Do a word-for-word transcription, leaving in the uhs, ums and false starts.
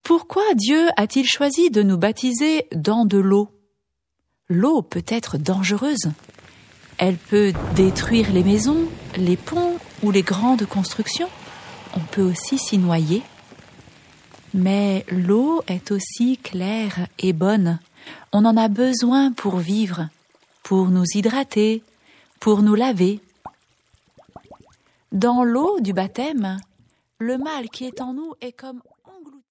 Pourquoi Dieu a-t-il choisi de nous baptiser dans de l'eau ? L'eau peut être dangereuse. Elle peut détruire les maisons, les ponts ou les grandes constructions. On peut aussi s'y noyer. Mais l'eau est aussi claire et bonne. On en a besoin pour vivre, pour nous hydrater, pour nous laver. Dans l'eau du baptême, le mal qui est en nous est comme